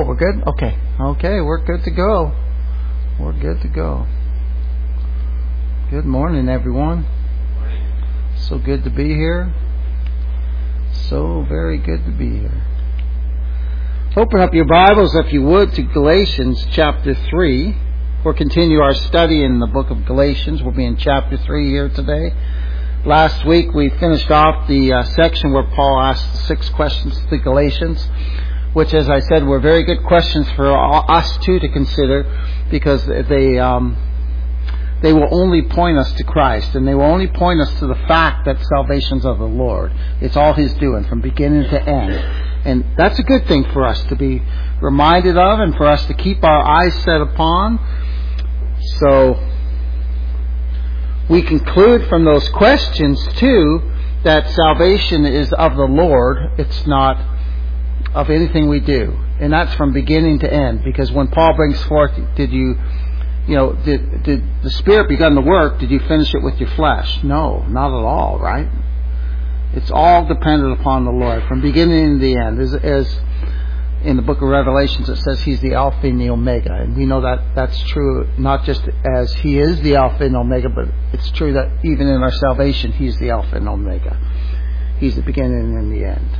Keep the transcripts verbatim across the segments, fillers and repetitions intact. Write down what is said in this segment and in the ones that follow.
we're good? Okay. Okay, we're good to go. We're good to go. Good morning, everyone. So good to be here. So very good to be here. Open up your Bibles, if you would, to Galatians chapter three. We'll continue our study in the book of Galatians. We'll be in chapter three here today. Last week we finished off the uh, section where Paul asked the six questions to the Galatians, which, as I said, were very good questions for all, us too to consider, because they um, they will only point us to Christ, and they will only point us to the fact that salvation's of the Lord. It's all His doing from beginning to end. And that's a good thing for us to be reminded of and for us to keep our eyes set upon. So we conclude from those questions, too, that salvation is of the Lord. It's not of anything we do. And that's from beginning to end. Because when Paul brings forth, did you, you know, did, did the Spirit begun the work? Did you finish it with your flesh? No, not at all, right? It's all dependent upon the Lord from beginning to the end. As, as in the book of Revelations, it says He's the Alpha and the Omega. And we know that that's true, not just as He is the Alpha and Omega, but it's true that even in our salvation, He's the Alpha and Omega. He's the beginning and the end.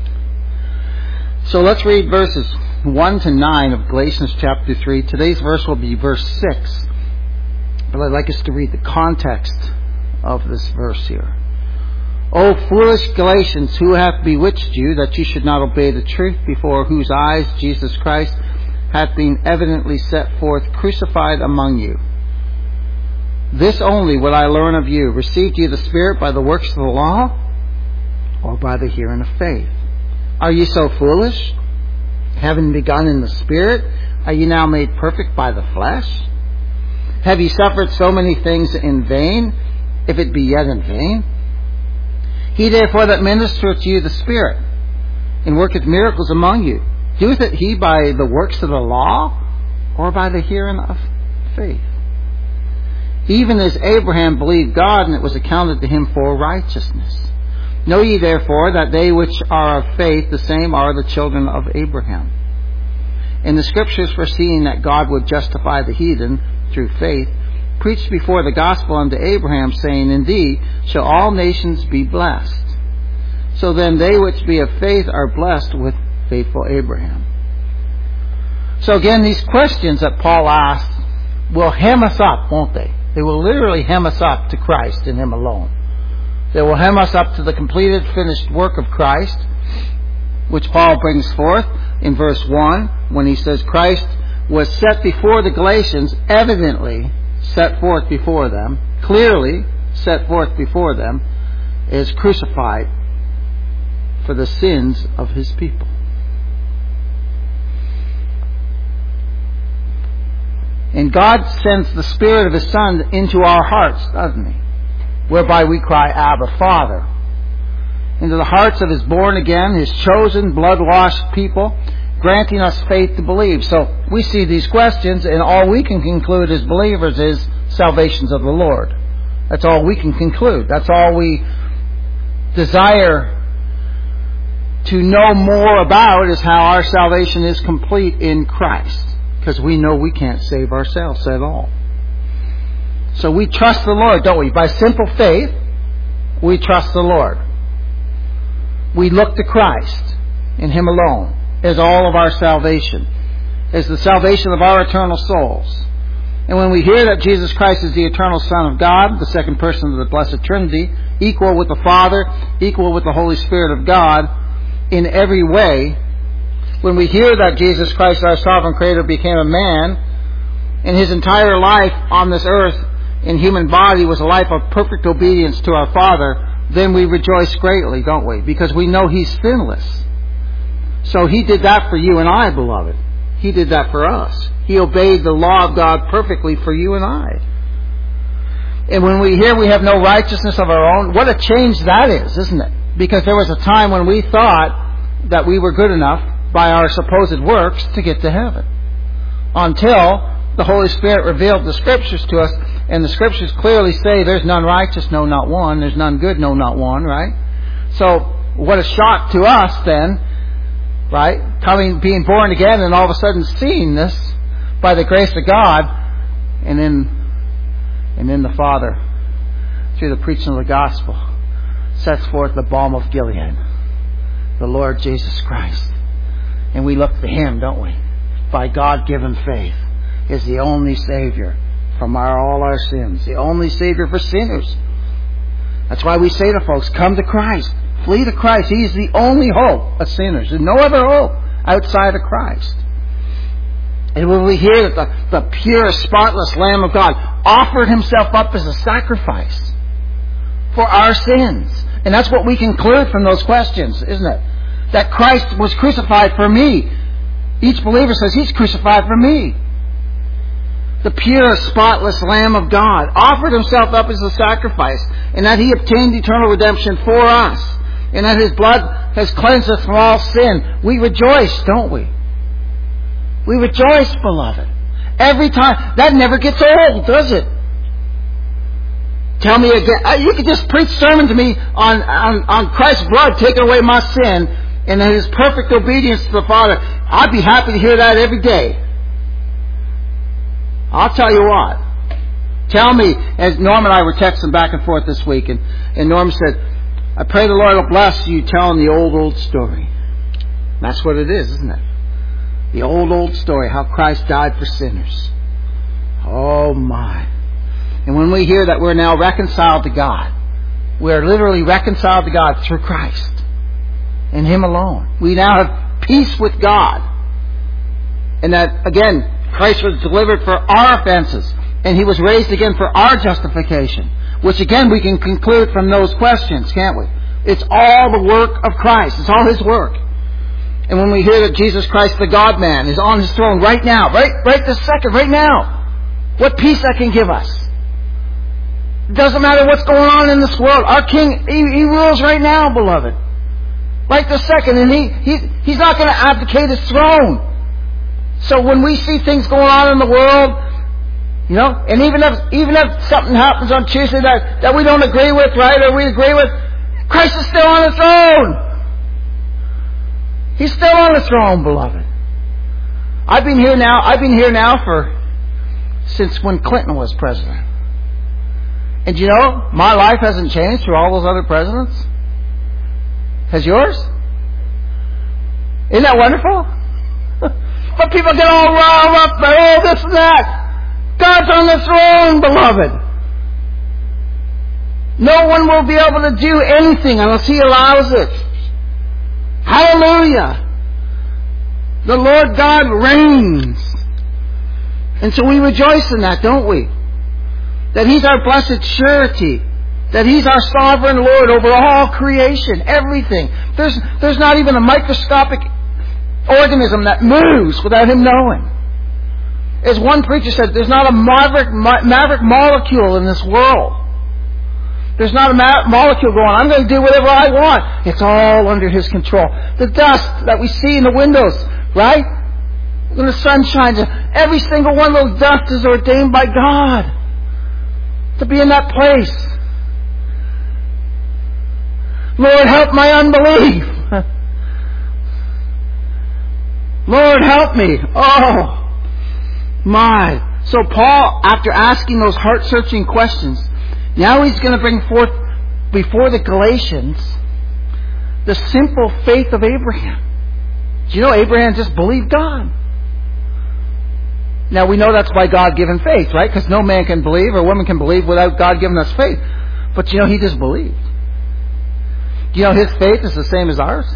So let's read verses one to nine of Galatians chapter three. Today's verse will be verse six. But I'd like us to read the context of this verse here. O foolish Galatians, who hath bewitched you, that ye should not obey the truth, before whose eyes Jesus Christ hath been evidently set forth, crucified among you? This only would I learn of you. Received ye the Spirit by the works of the law, or by the hearing of faith? Are ye so foolish? Having begun in the Spirit, are ye now made perfect by the flesh? Have ye suffered so many things in vain, if it be yet in vain? He therefore that ministereth you the Spirit, and worketh miracles among you, doeth it he by the works of the law, or by the hearing of faith? Even as Abraham believed God, and it was accounted to him for righteousness. Know ye therefore that they which are of faith, the same are the children of Abraham. And the Scriptures, foreseeing that God would justify the heathen through faith, preached before the gospel unto Abraham, saying, In thee shall all nations be blessed. So then they which be of faith are blessed with faithful Abraham. So again, these questions that Paul asks will hem us up, won't they? They will literally hem us up to Christ and Him alone. They will hem us up to the completed, finished work of Christ, which Paul brings forth in verse one, when he says Christ was set before the Galatians, evidently set forth before them, clearly set forth before them, is crucified for the sins of His people. And God sends the Spirit of His Son into our hearts, doesn't He? Whereby we cry, Abba, Father. Into the hearts of His born again, His chosen, blood-washed people, granting us faith to believe. So we see these questions, and all we can conclude as believers is salvation's of the Lord. That's all we can conclude. That's all we desire to know more about, is how our salvation is complete in Christ. Because we know we can't save ourselves at all. So we trust the Lord, don't we? By simple faith, we trust the Lord. We look to Christ and Him alone as all of our salvation, as the salvation of our eternal souls. And when we hear that Jesus Christ is the eternal Son of God, the second person of the Blessed Trinity, equal with the Father, equal with the Holy Spirit of God in every way, when we hear that Jesus Christ, our sovereign Creator, became a man, and His entire life on this earth in human body was a life of perfect obedience to our Father, then we rejoice greatly, don't we? Because we know He's sinless. So He did that for you and I, beloved. He did that for us. He obeyed the law of God perfectly for you and I. And when we hear we have no righteousness of our own, what a change that is, isn't it? Because there was a time when we thought that we were good enough by our supposed works to get to heaven. Until the Holy Spirit revealed the Scriptures to us, and the Scriptures clearly say there's none righteous, no, not one. There's none good, no, not one, right? So what a shock to us then, right? coming, being born again, and all of a sudden seeing this by the grace of God, and then, and then the Father, through the preaching of the gospel, sets forth the balm of Gilead, the Lord Jesus Christ. And we look to Him, don't we? By God-given faith, is the only Savior from our, all our sins, the only Savior for sinners. That's why we say to folks, come to Christ, flee to Christ. He's the only hope of sinners. There's no other hope outside of Christ. And when we hear that the, the pure, spotless Lamb of God offered Himself up as a sacrifice for our sins, and that's what we conclude from those questions, isn't it? That Christ was crucified for me. Each believer says He's crucified for me. The pure, spotless Lamb of God offered Himself up as a sacrifice, and that He obtained eternal redemption for us, and that His blood has cleansed us from all sin. We rejoice, don't we? We rejoice, beloved. Every time. That never gets old, does it? Tell me again. You could just preach sermon to me on, on, on Christ's blood taking away my sin and His perfect obedience to the Father. I'd be happy to hear that every day. I'll tell you what. Tell me, as Norm and I were texting back and forth this week, and, and Norm said, I pray the Lord will bless you telling the old, old story. That's what it is, isn't it? The old, old story, how Christ died for sinners. Oh my. And when we hear that we're now reconciled to God, we're literally reconciled to God through Christ and Him alone. We now have peace with God. And that, again, Christ was delivered for our offenses, and He was raised again for our justification, which again we can conclude from those questions, can't we? It's all the work of Christ. It's all His work. And when we hear that Jesus Christ, the God-man, is on His throne right now, right, right this second, right now, what peace that can give us. It doesn't matter what's going on in this world. Our King, He, he rules right now, beloved. Right this second, and he, he He's not going to abdicate His throne. So when we see things going on in the world, you know, and even if even if something happens on Tuesday that, that we don't agree with, right, or we agree with, Christ is still on the throne. He's still on the throne, beloved. I've been here now, I've been here now for, since when Clinton was president. And you know, my life hasn't changed through all those other presidents. Has yours? Isn't that wonderful? But people get all riled up by all this and that. God's on the throne, beloved. No one will be able to do anything unless He allows it. Hallelujah. The Lord God reigns. And so we rejoice in that, don't we? That He's our blessed surety. That He's our sovereign Lord over all creation, everything. There's, there's not even a microscopic organism that moves without Him knowing. As one preacher said, there's not a maverick, maverick molecule in this world. There's not a ma- molecule going, I'm going to do whatever I want. It's all under His control. The dust that we see in the windows, right? When the sun shines, every single one of those dust is ordained by God to be in that place. Lord, help my unbelief. Lord, help me. Oh, my. So Paul, after asking those heart-searching questions, now he's going to bring forth before the Galatians the simple faith of Abraham. Do you know Abraham just believed God? Now we know that's by God-given faith, right? Because no man can believe or woman can believe without God giving us faith. But you know, he just believed. Do you know his faith is the same as ours?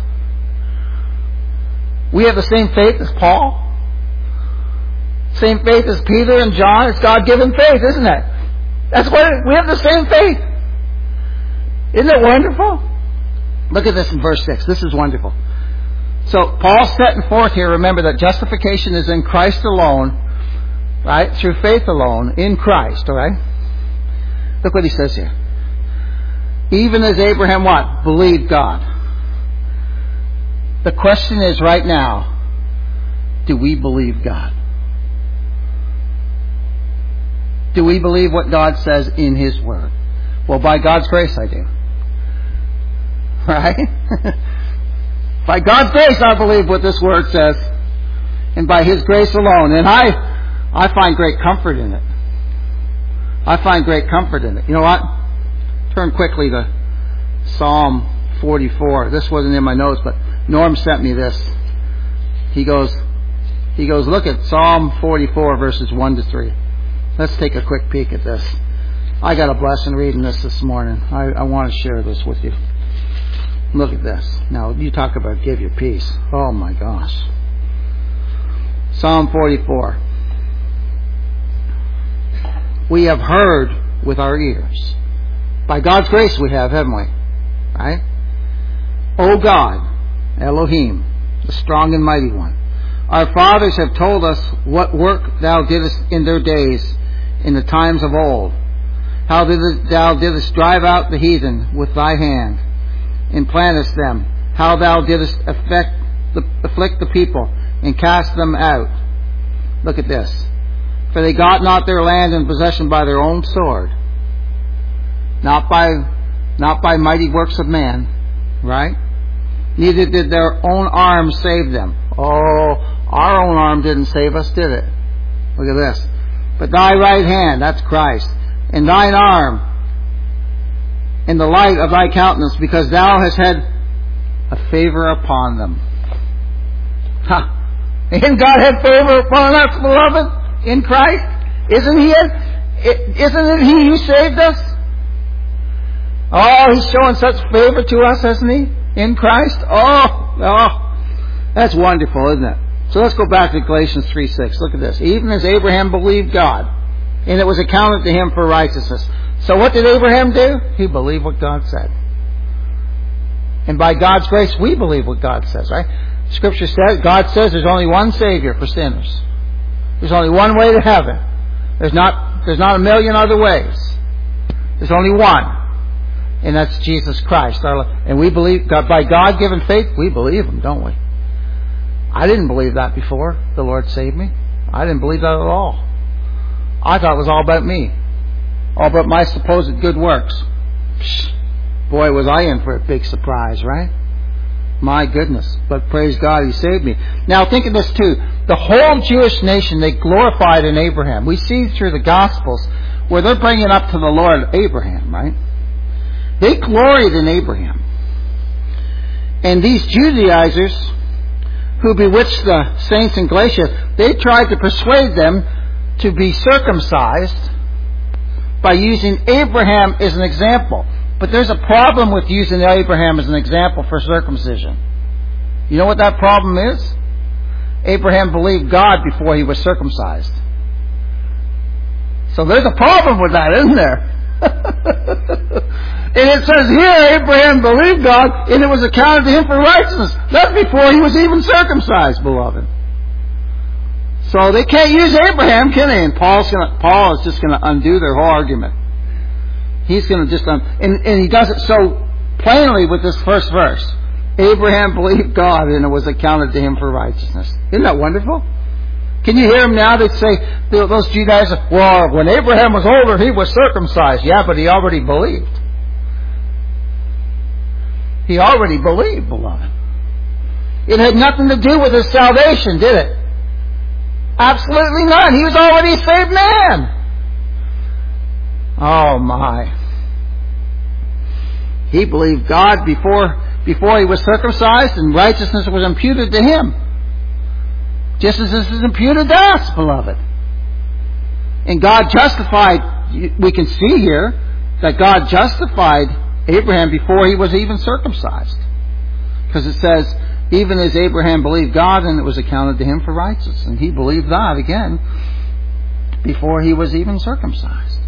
We have the same faith as Paul. Same faith as Peter and John. It's God-given faith, isn't it? That's what we have the same faith. Isn't it wonderful? Look at this in verse six. This is wonderful. So Paul's setting forth here, remember that justification is in Christ alone, right? Through faith alone, in Christ, all right? Look what he says here. Even as Abraham what? Believed God. The question is right now, do we believe God? Do we believe what God says in His Word? Well, by God's grace I do. Right? By God's grace, I believe what this word says. And by His grace alone. And I, I find great comfort in it. I find great comfort in it. You know what? Turn quickly to Psalm forty-four. This wasn't in my notes, but Norm sent me this. He goes, he goes, look at Psalm forty-four, verses one to three. Let's take a quick peek at this. I got a blessing reading this this morning. I, I want to share this with you. Look at this. Now, you talk about give your peace. Oh my gosh. Psalm forty-four. We have heard with our ears. By God's grace we have, haven't we? Right? O God, Elohim, the strong and mighty one, our fathers have told us what work Thou didst in their days, in the times of old. How didst Thou didst drive out the heathen with Thy hand, and plantest them. How Thou didst affect the, afflict the people, and cast them out. Look at this. For they got not their land in possession by their own sword, not by not by mighty works of man, right? Neither did their own arm save them. Oh, our own arm didn't save us, did it? Look at this. But Thy right hand, that's Christ, and Thine arm, in the light of Thy countenance, because Thou hast had a favor upon them. Ha! And God had favor upon us, beloved, in Christ. Isn't He it? Isn't it He who saved us? Oh, He's showing such favor to us, hasn't He? In Christ? Oh, oh, that's wonderful, isn't it? So let's go back to Galatians three six. Look at this. Even as Abraham believed God, and it was accounted to him for righteousness. So what did Abraham do? He believed what God said. And by God's grace, we believe what God says, right? Scripture says, God says there's only one Savior for sinners. There's only one way to heaven. There's not, there's not a million other ways. There's only one. And that's Jesus Christ. And we believe, God, by God-given faith, we believe Him, don't we? I didn't believe that before the Lord saved me. I didn't believe that at all. I thought it was all about me. All about my supposed good works. Psh, boy, was I in for a big surprise, right? My goodness. But praise God, He saved me. Now think of this too. The whole Jewish nation, they glorified in Abraham. We see through the Gospels where they're bringing up to the Lord Abraham, right? They gloried in Abraham. And these Judaizers who bewitched the saints in Galatia, they tried to persuade them to be circumcised by using Abraham as an example. But there's a problem with using Abraham as an example for circumcision. You know what that problem is? Abraham believed God before he was circumcised. So there's a problem with that, isn't there? And it says here, Abraham believed God, and it was accounted to him for righteousness. That's before he was even circumcised, beloved. So they can't use Abraham, can they? And Paul's gonna, Paul is just going to undo their whole argument. He's going to just, un- and, and he does it so plainly with this first verse. Abraham believed God, and it was accounted to him for righteousness. Isn't that wonderful? Can you hear them now? They say, those Judaizers, well, when Abraham was older, he was circumcised. Yeah, but he already believed. He already believed, beloved. It had nothing to do with his salvation, did it? Absolutely none. He was already a saved man. Oh my. He believed God before, before he was circumcised, and righteousness was imputed to him. Just as this is imputed to us, beloved. And God justified, we can see here, that God justified Abraham before he was even circumcised. Because it says, even as Abraham believed God, and it was accounted to him for righteousness. And he believed that, again, before he was even circumcised.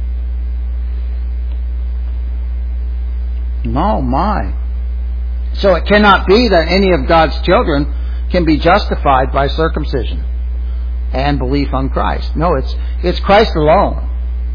Oh my. So it cannot be that any of God's children can be justified by circumcision and belief on Christ. No, it's it's Christ alone.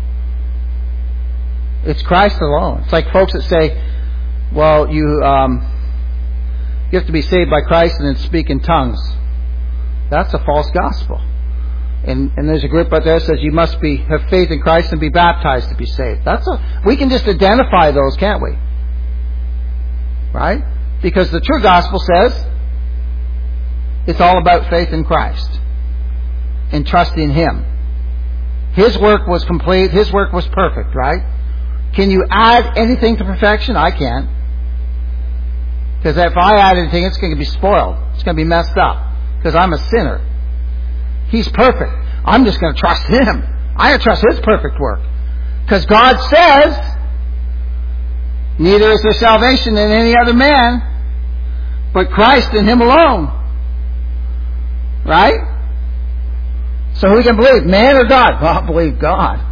It's Christ alone. It's like folks that say, well, you um, you have to be saved by Christ and then speak in tongues. That's a false gospel. And and there's a group out there that says you must be have faith in Christ and be baptized to be saved. That's a, we can just identify those, can't we? Right? Because the true gospel says it's all about faith in Christ and trusting Him. His work was complete. His work was perfect, right? Can you add anything to perfection? I can't. Because if I add anything, it's going to be spoiled. It's going to be messed up. Because I'm a sinner. He's perfect. I'm just going to trust Him. I'm going to trust His perfect work. Because God says, neither is there salvation in any other man, but Christ in Him alone. Right? So who can believe? Man or God? Well, I'll believe God.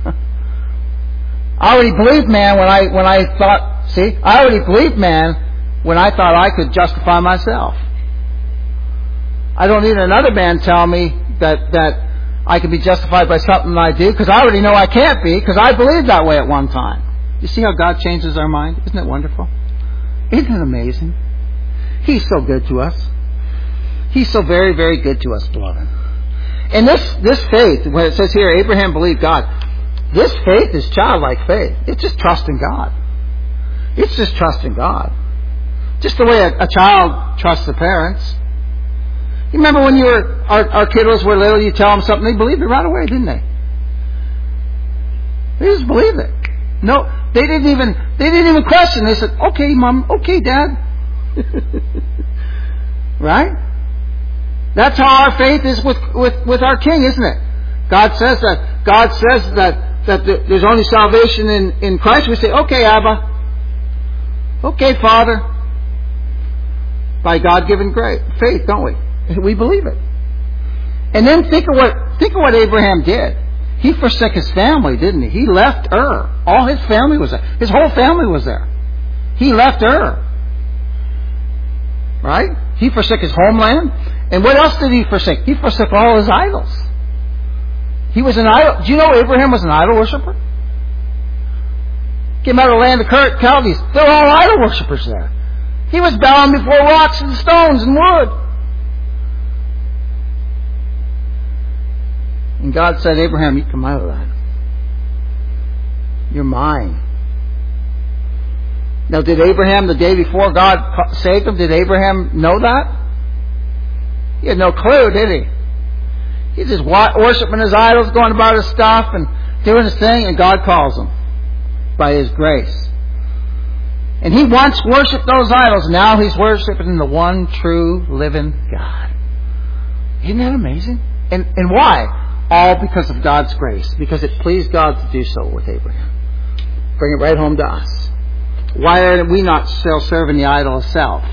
I already believed man when I when I thought, see, I already believed man when I thought I could justify myself. I don't need another man tell me that, that I can be justified by something I do, because I already know I can't be, because I believed that way at one time. You see how God changes our mind? Isn't it wonderful? Isn't it amazing? He's so good to us. He's so very, very good to us, beloved. And this, this faith, when it says here, Abraham believed God, this faith is childlike faith. It's just trusting God. It's just trusting God. Just the way a, a child trusts the parents. You remember when you were, our, our kiddos were little, you tell them something, they believed it right away, didn't they? They just believed it. No, they didn't even, they didn't even question. They said, okay, Mom, okay, Dad. Right? That's how our faith is with, with, with our King, isn't it? God says that, God says that, that there's only salvation in, in Christ. We say, okay, Abba. Okay, Father. By God-given great faith, don't we? We believe it. And then think of what think of what Abraham did. He forsook his family, didn't he? He left Ur. All his family was there. His whole family was there. He left Ur. Right? He forsook his homeland. And what else did he forsake? He forsook all his idols. He was an idol. Do you know Abraham was an idol worshiper? Came out of the land of Chaldees. They're all idol worshippers there. He was bowing before rocks and stones and wood. And God said, Abraham, you come out of that. You're mine. Now, did Abraham, the day before God saved him, did Abraham know that? He had no clue, did he? He's just worshiping his idols, going about his stuff and doing his thing, and God calls him by His grace. And he once worshipped those idols. Now he's worshiping the one true living God. Isn't that amazing? And, and why? All because of God's grace. Because it pleased God to do so with Abraham. Bring it right home to us. Why are we not still serving the idol of self?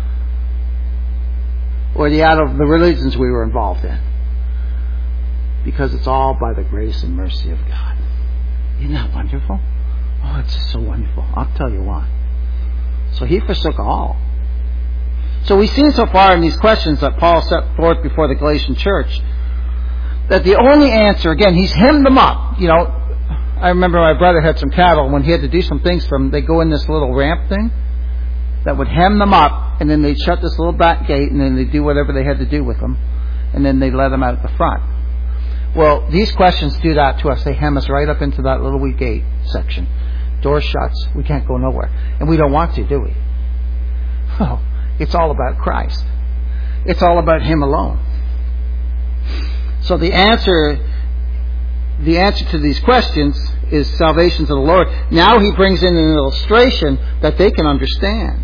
Or the idol of the religions we were involved in? Because it's all by the grace and mercy of God. Isn't that wonderful? Oh, it's just so wonderful. I'll tell you why. So he forsook all. So we've seen so far in these questions that Paul set forth before the Galatian church that the only answer, again, he's hemmed them up. You know, I remember my brother had some cattle. When he had to do some things for them, they go in this little ramp thing that would hem them up, and then they'd shut this little back gate, and then they'd do whatever they had to do with them, and then they'd let them out at the front. Well, these questions do that to us. They hem us right up into that little wee gate section. Door shuts. We can't go nowhere. And we don't want to, do we? Oh, it's all about Christ. It's all about Him alone. So the answer, the answer to these questions is salvation to the Lord. Now he brings in an illustration that they can understand.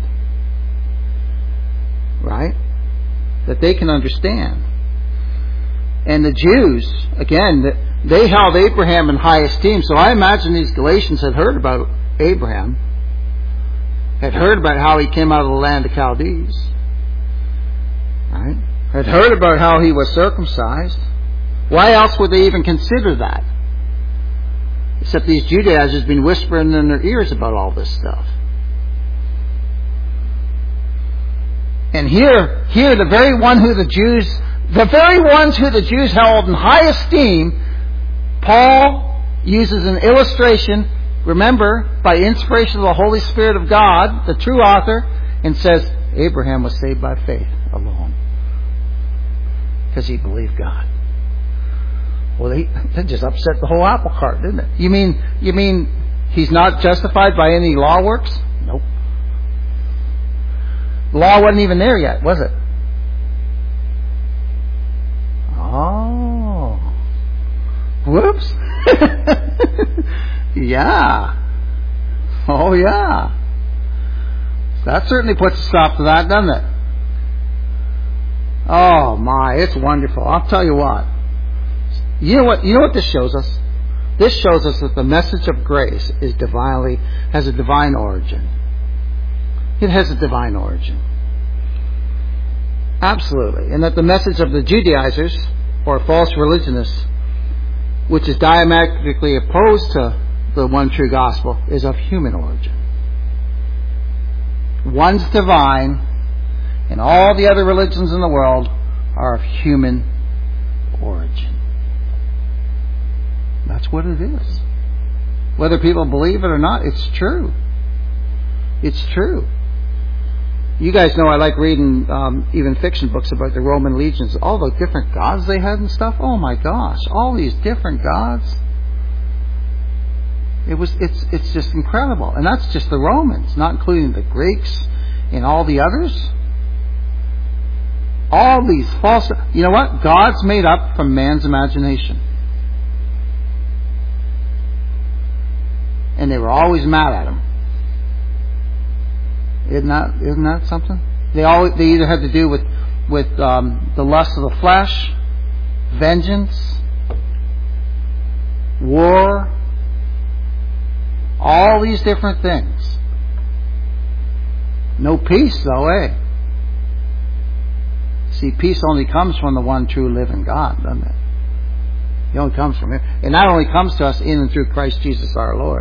Right? That they can understand. And the Jews, again, they held Abraham in high esteem. So I imagine these Galatians had heard about Abraham, had heard about how he came out of the land of Chaldees, right? Had heard about how he was circumcised. Why else would they even consider that? Except these Judaizers have been whispering in their ears about all this stuff. And here, here, the very one who the Jews, the very ones who the Jews held in high esteem, Paul uses an illustration, remember, by inspiration of the Holy Spirit of God, the true author, and says, Abraham was saved by faith alone. Because he believed God. Well, they, that just upset the whole apple cart, didn't it? You mean, you mean he's not justified by any law works? Nope. law wasn't even there yet, was it? Oh. Whoops. Yeah. Oh, yeah. That certainly puts a stop to that, doesn't it? Oh, my. It's wonderful. I'll tell you what. You know what? You know what this shows us? This shows us that the message of grace is divinely, has a divine origin. It has a divine origin. Absolutely. And that the message of the Judaizers, or false religionists, which is diametrically opposed to the one true gospel, is of human origin. One's divine, and all the other religions in the world are of human origin. That's what it is. Whether people believe it or not, it's true. It's true. You guys know I like reading um, even fiction books about the Roman legions. All the different gods they had and stuff. Oh my gosh. All these different gods. It was, it's, it's just incredible. And that's just the Romans, not including the Greeks and all the others. All these false... You know what? God's made up from man's imagination. And they were always mad at him. Isn't that, isn't that something? They always, they either had to do with, with um, the lust of the flesh, vengeance, war, all these different things. No peace though, eh? See, peace only comes from the one true living God, doesn't it? It only comes from Him. And that only comes to us in and through Christ Jesus our Lord.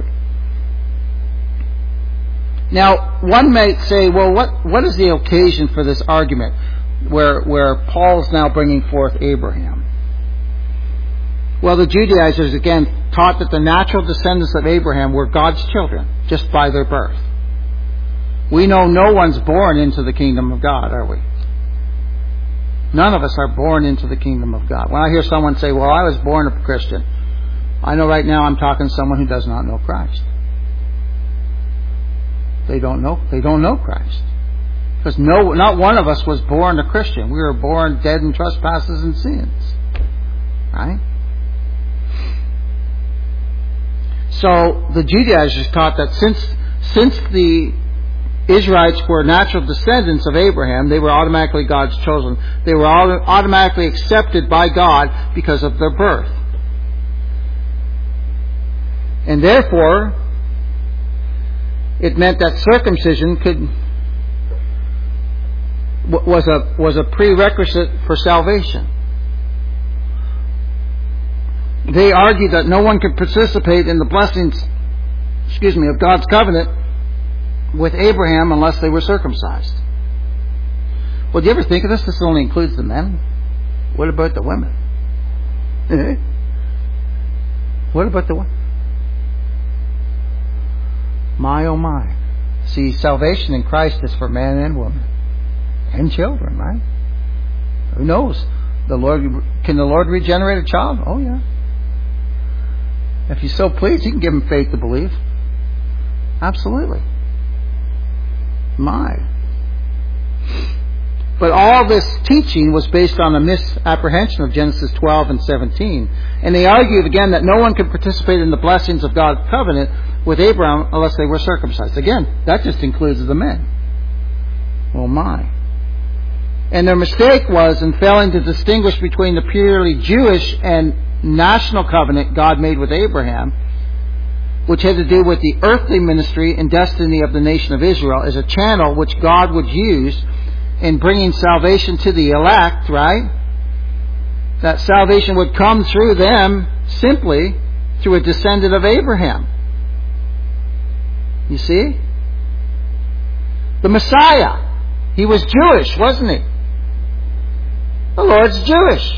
Now, one might say, well, what, what is the occasion for this argument where, where Paul is now bringing forth Abraham? Well, the Judaizers, again, taught that the natural descendants of Abraham were God's children, just by their birth. We know no one's born into the kingdom of God, are we? None of us are born into the kingdom of God. When I hear someone say, well, I was born a Christian, I know right now I'm talking to someone who does not know Christ. They don't know, they don't know Christ. Because no, not one of us was born a Christian. We were born dead in trespasses and sins. Right? So the Judaizers taught that since since the Israelites were natural descendants of Abraham, they were automatically God's children. They were automatically accepted by God because of their birth. And therefore, it meant that circumcision could was a was a prerequisite for salvation. They argued that no one could participate in the blessings, excuse me, of God's covenant with Abraham unless they were circumcised. Well, do you ever think of this? This only includes the men. What about the women? What about the women? My, oh my. See, salvation in Christ is for man and woman. And children, right? Who knows? The Lord, can the Lord regenerate a child? Oh, yeah. If He's so pleased, He can give him faith to believe. Absolutely. My. But all this teaching was based on a misapprehension of Genesis twelve and seventeen. And they argued again that no one could participate in the blessings of God's covenant with Abraham unless they were circumcised. Again, that just includes the men. Oh my. And their mistake was in failing to distinguish between the purely Jewish and national covenant God made with Abraham, which had to do with the earthly ministry and destiny of the nation of Israel as a channel which God would use in bringing salvation to the elect, right? That salvation would come through them simply through a descendant of Abraham. You see? The Messiah, He was Jewish, wasn't He? The Lord's Jewish.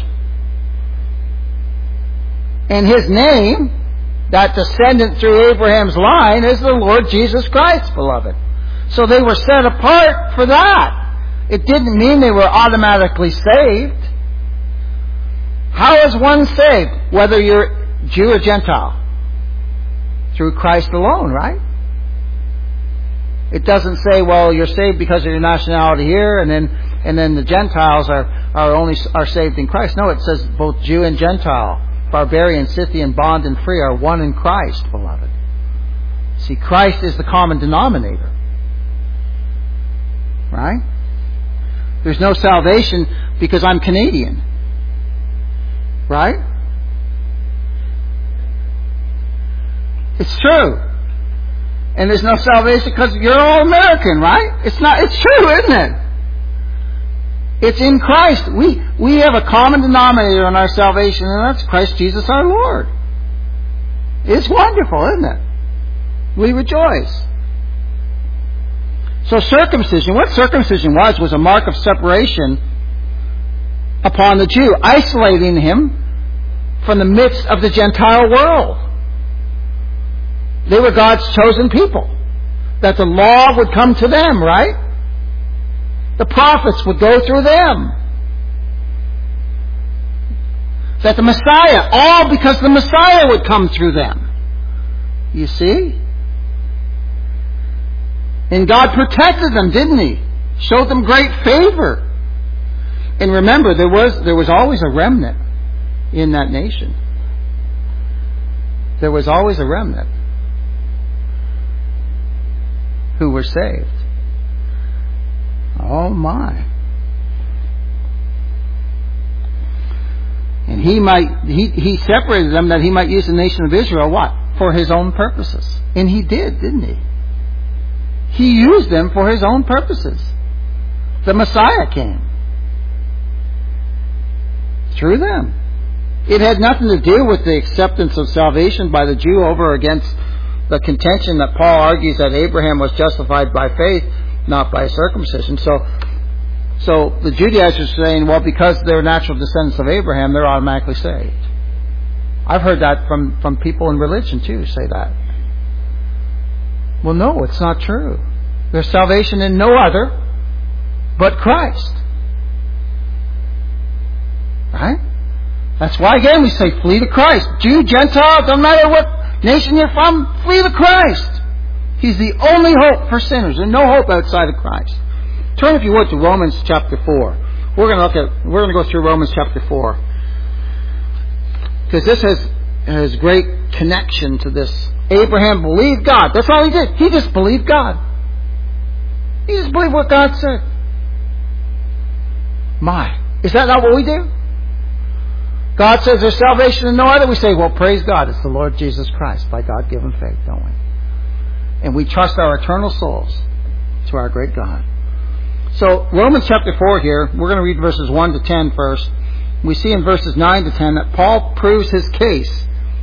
And His name, that descendant through Abraham's line, is the Lord Jesus Christ, beloved. So they were set apart for that. It didn't mean they were automatically saved. How is one saved? Whether you're Jew or Gentile. Through Christ alone, right? It doesn't say, well, you're saved because of your nationality here, and then and then the Gentiles are, are only are saved in Christ. No, it says both Jew and Gentile, barbarian, Scythian, bond and free are one in Christ, beloved. See, Christ is the common denominator. Right? There's no salvation because I'm Canadian. Right? It's true. And there's no salvation because you're all American, right? It's not, it's true, isn't it? It's in Christ. We, we have a common denominator in our salvation, and that's Christ Jesus our Lord. It's wonderful, isn't it? We rejoice. So circumcision, what circumcision was, was a mark of separation upon the Jew, isolating him from the midst of the Gentile world. They were God's chosen people. That the law would come to them, right? The prophets would go through them. That the Messiah, all because the Messiah would come through them. You see? And God protected them, didn't He? Showed them great favor. And remember, there was there was always a remnant in that nation. There was always a remnant who were saved. Oh my. And he might he, he separated them that he might use the nation of Israel what? For his own purposes. And he did, didn't he? He used them for his own purposes. The Messiah came through them. It had nothing to do with the acceptance of salvation by the Jew over against the contention that Paul argues that Abraham was justified by faith, not by circumcision. So, so the Judaizers are saying, well, because they're natural descendants of Abraham, they're automatically saved. I've heard that from, from people in religion too, say that. Well, no, it's not true. There's salvation in no other but Christ. Right? That's why, again, we say flee to Christ. Jew, Gentile, doesn't matter what nation you're from, flee to Christ. He's the only hope for sinners. There's no hope outside of Christ. Turn, if you would, to Romans chapter four. We're going to look at, we're going to go through Romans chapter four. Because this has, has great connection to this. Abraham believed God. That's all he did. He just believed God. He just believed what God said. My, is that not what we do? God says there's salvation in no other. We say, well, praise God. It's the Lord Jesus Christ by God-given faith, don't we? And we trust our eternal souls to our great God. So, Romans chapter four here, we're going to read verses one to ten first. We see in verses nine to ten that Paul proves his case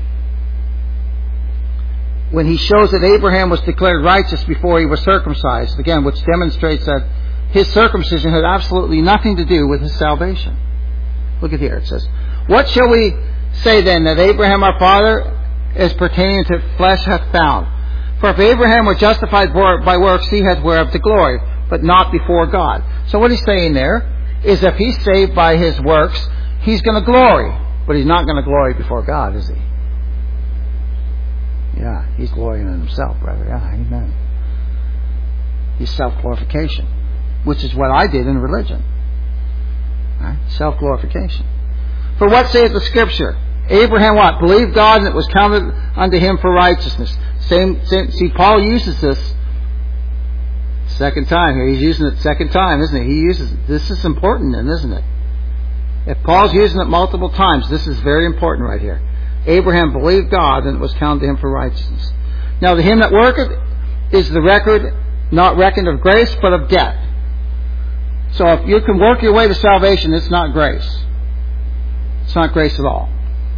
when he shows that Abraham was declared righteous before he was circumcised. Again, which demonstrates that his circumcision had absolutely nothing to do with his salvation. Look at here. It says, what shall we say then that Abraham our father as pertaining to flesh hath found? For if Abraham were justified by works, he hath whereof to glory, but not before God. So what he's saying there is if he's saved by his works, he's going to glory. But he's not going to glory before God, is he? Yeah, he's glorying in himself, brother. Yeah, amen. He's self-glorification, which is what I did in religion. Right? Self-glorification. For what saith the Scripture? Abraham what? Believed God, and it was counted unto him for righteousness. Same, same. See, Paul uses this second time here. He's using it second time, isn't he? He uses it. This is important, then, isn't it? If Paul's using it multiple times, this is very important right here. Abraham believed God, and it was counted to him for righteousness. Now, to him that worketh is the record not reckoned of grace, but of debt. So if you can work your way to salvation, it's not grace. It's not grace at all.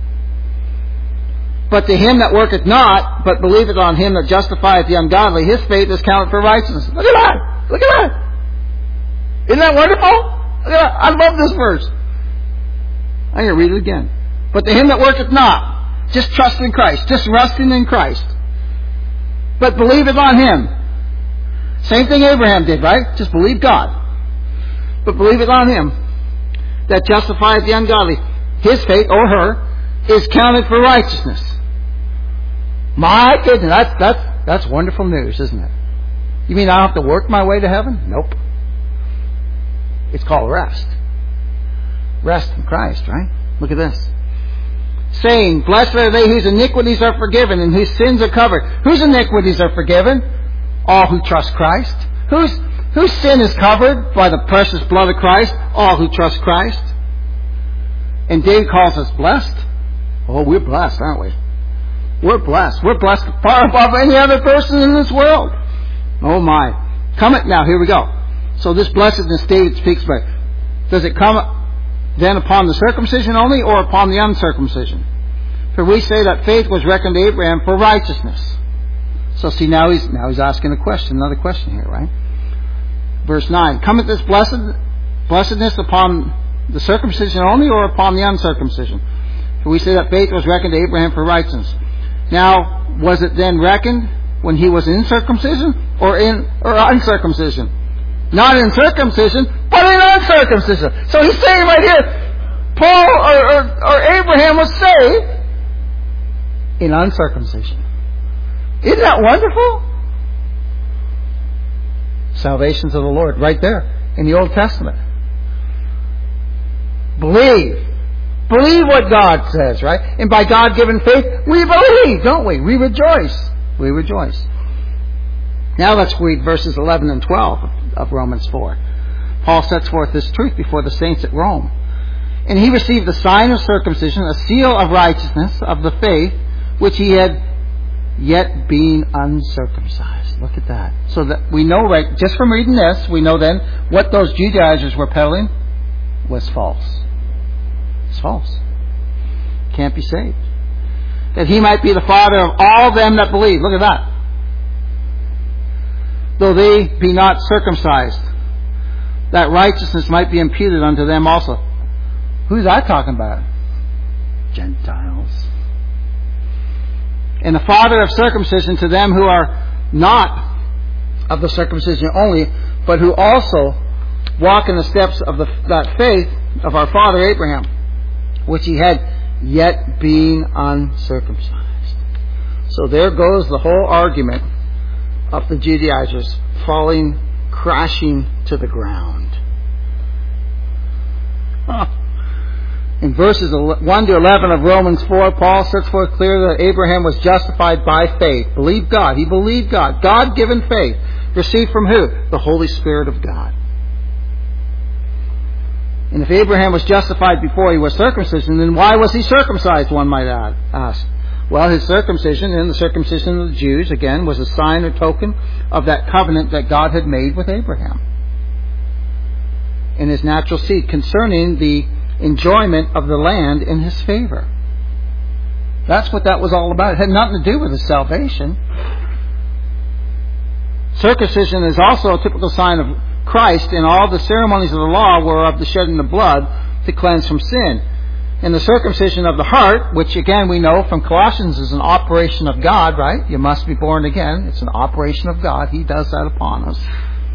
But to him that worketh not, but believeth on him that justifieth the ungodly, his faith is counted for righteousness. Look at that! Look at that! Isn't that wonderful? Look at that. I love this verse. I'm going to read it again. But to him that worketh not, just trust in Christ, just resting in Christ, but believeth on him. Same thing Abraham did, right? Just believe God. But believeth on him that justifieth the ungodly. His faith, or her, is counted for righteousness. My goodness, that's, that's, that's wonderful news, isn't it? You mean I don't have to work my way to heaven? Nope. It's called rest. Rest in Christ, right? Look at this. Saying, blessed are they whose iniquities are forgiven and whose sins are covered. Whose iniquities are forgiven? All who trust Christ. Whose, whose sin is covered by the precious blood of Christ? All who trust Christ. And David calls us blessed. Oh, we're blessed, aren't we? We're blessed. We're blessed far above any other person in this world. Oh my. Come it now, here we go. So this blessedness David speaks about, does it come then upon the circumcision only or upon the uncircumcision? For we say that faith was reckoned to Abraham for righteousness. So see, now he's now he's asking a question, another question here, right? Verse nine. Cometh this blessed blessedness upon the circumcision only or upon the uncircumcision? For we say that faith was reckoned to Abraham for righteousness. Now, was it then reckoned when he was in circumcision or in or uncircumcision? Not in circumcision, but in uncircumcision. So he's saying right here, Paul or, or, or Abraham was saved in uncircumcision. Isn't that wonderful? Salvation's of the Lord, right there in the Old Testament. Believe. Believe what God says, right? And by God-given faith, we believe, don't we? We rejoice. We rejoice. Now let's read verses eleven and twelve of Romans four. Paul sets forth this truth before the saints at Rome. And he received the sign of circumcision, a seal of righteousness of the faith, which he had yet been uncircumcised. Look at that. So that we know, right, just from reading this, we know then what those Judaizers were peddling was false. It's false. Can't be saved. That he might be the father of all them that believe. Look at that. Though they be not circumcised, that righteousness might be imputed unto them also. Who's that talking about? Gentiles. And the father of circumcision to them who are not of the circumcision only, but who also walk in the steps of the, that faith of our father Abraham, which he had yet being uncircumcised. So there goes the whole argument of the Judaizers falling, crashing to the ground. Huh. In verses one to eleven of Romans four, Paul sets forth clearly that Abraham was justified by faith. Believed God. He believed God. God-given faith. Received from who? The Holy Spirit of God. And if Abraham was justified before he was circumcised, then why was he circumcised, one might ask? Well, his circumcision and the circumcision of the Jews, again, was a sign or token of that covenant that God had made with Abraham and his natural seed concerning the enjoyment of the land in his favor. That's what that was all about. It had nothing to do with his salvation. Circumcision is also a typical sign of Christ, and all the ceremonies of the law were of the shedding of blood to cleanse from sin. And the circumcision of the heart, which again we know from Colossians is an operation of God, right? You must be born again. It's an operation of God. He does that upon us.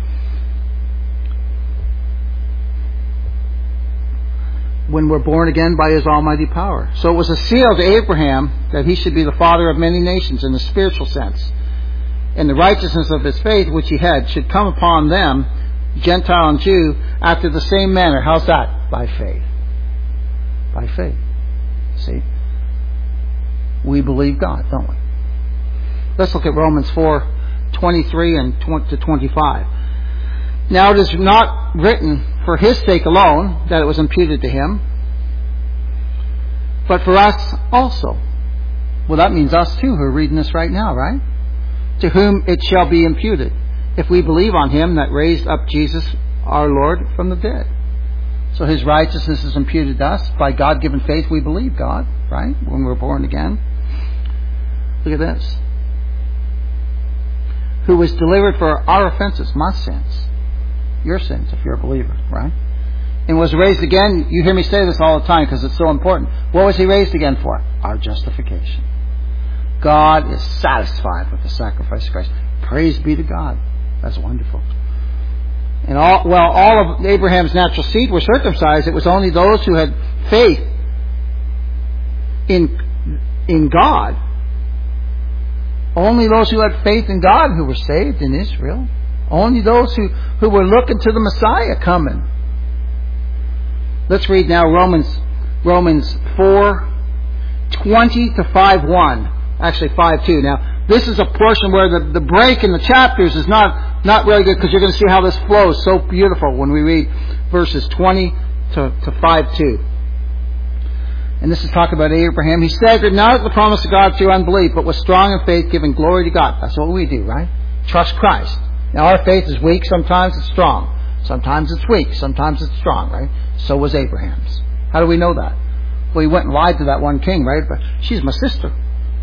When we're born again by His almighty power. So it was a seal to Abraham that he should be the father of many nations in the spiritual sense. And the righteousness of his faith, which he had, should come upon them, Gentile and Jew, after the same manner. How's that? By faith. By faith. See? We believe God, don't we? Let's look at Romans four, twenty-three and to twenty-five. Now it is not written for his sake alone that it was imputed to him, but for us also. Well, that means us too who are reading this right now, right? To whom it shall be imputed, if we believe on him that raised up Jesus our Lord from the dead. So his righteousness is imputed to us. By God-given faith we believe God, right? When we're born again. Look at this. Who was delivered for our offenses, my sins. Your sins, if you're a believer, right? And was raised again. You hear me say this all the time because it's so important. What was he raised again for? Our justification. God is satisfied with the sacrifice of Christ. Praise be to God. That's wonderful. And all, well, all of Abraham's natural seed were circumcised. It was only those who had faith in, in God. Only those who had faith in God who were saved in Israel. Only those who, who were looking to the Messiah coming. Let's read now Romans Romans four twenty to five one. Actually five two. Now, this is a portion where the, the break in the chapters is not, not really good, because you're going to see how this flows so beautiful when we read verses twenty to, to five two. And this is talking about Abraham. He staggered not at the promise of God through unbelief, but was strong in faith, giving glory to God. That's what we do, right? Trust Christ. Now, our faith is weak. Sometimes it's strong. Sometimes it's weak. Sometimes it's strong, right? So was Abraham's. How do we know that? Well, he went and lied to that one king, right? But she's my sister.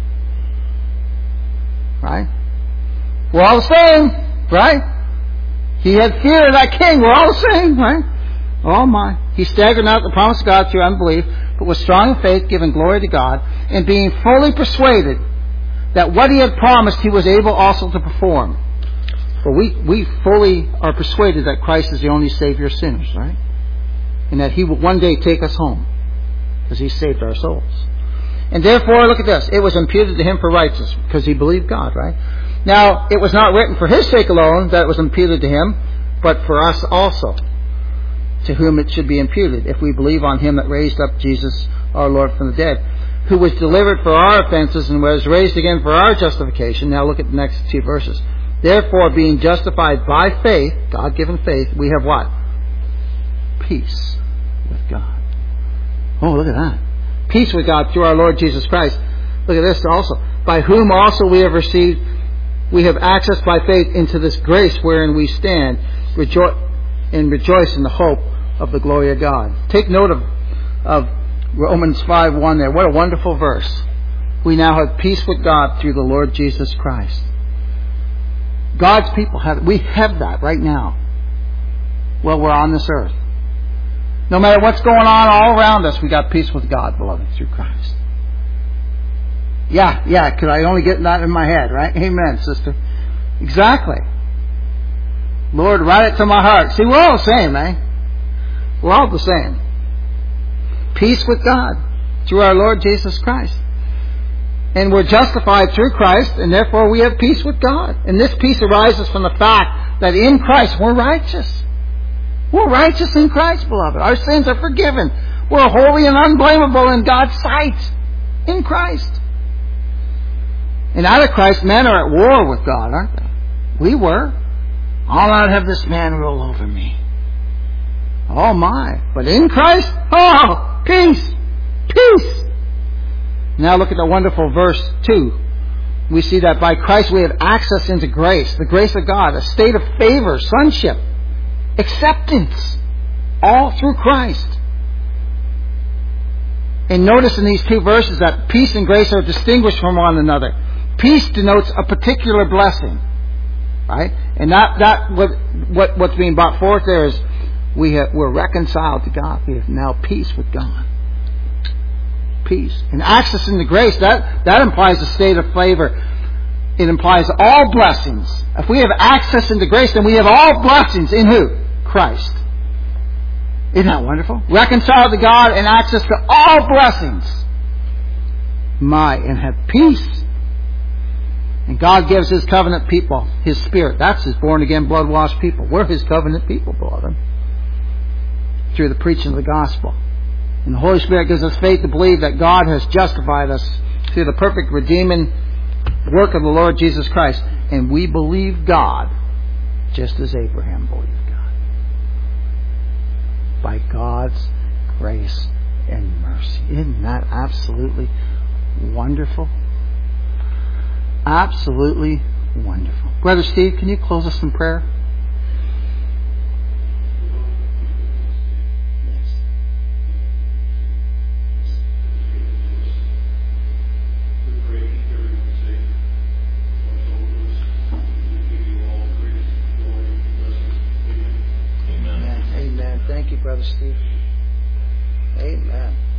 Right? We're all the same, right? He had fear of that king. We're all the same, right? Oh my. He staggered not at the promise of God through unbelief, but was strong in faith, giving glory to God, and being fully persuaded that what he had promised he was able also to perform. For we, we fully are persuaded that Christ is the only Savior of sinners, right? And that he will one day take us home, because he saved our souls. And therefore, look at this, it was imputed to him for righteousness, because he believed God, right? Now, it was not written for his sake alone that it was imputed to him, but for us also, to whom it should be imputed, if we believe on him that raised up Jesus our Lord from the dead, who was delivered for our offenses and was raised again for our justification. Now look at the next two verses. Therefore, being justified by faith, God-given faith, we have what? Peace with God. Oh, look at that. Peace with God through our Lord Jesus Christ. Look at this also. By whom also we have received, we have access by faith into this grace wherein we stand, rejo- and rejoice in the hope of the glory of God. Take note of, of Romans five one there. What a wonderful verse. We now have peace with God through the Lord Jesus Christ. God's people have, we have that right now. Well, we're on this earth. No matter what's going on all around us, we got peace with God, beloved, through Christ. Yeah, yeah, could I only get that in my head, right? Amen, sister. Exactly. Lord, write it to my heart. See, we're all the same, eh? We're all the same. Peace with God through our Lord Jesus Christ. And we're justified through Christ, and therefore we have peace with God. And this peace arises from the fact that in Christ we're righteous. We're righteous in Christ, beloved. Our sins are forgiven. We're holy and unblameable in God's sight in Christ. And out of Christ, men are at war with God, aren't they? We were. I'll not have this man rule over me. Oh my. But in Christ, oh, peace. Peace. Now look at the wonderful verse two. We see that by Christ we have access into grace, the grace of God, a state of favor, sonship, acceptance, all through Christ. And notice in these two verses that peace and grace are distinguished from one another. Peace denotes a particular blessing, right? And that, that what, what what's being brought forth there is we have, we're reconciled to God. We have now peace with God. Peace. And access into grace, that, that implies a state of favor. It implies all blessings. If we have access into grace, then we have all blessings in who? Christ. Isn't that wonderful? Reconciled to God and access to all blessings. My, and have peace. And God gives His covenant people His Spirit. That's His born-again, blood-washed people. We're His covenant people, beloved. Through the preaching of the gospel. And the Holy Spirit gives us faith to believe that God has justified us through the perfect redeeming work of the Lord Jesus Christ. And we believe God just as Abraham believed God. By God's grace and mercy. Isn't that absolutely wonderful? Absolutely wonderful. Brother Steve, can you close us in prayer? Brother Steve. Amen.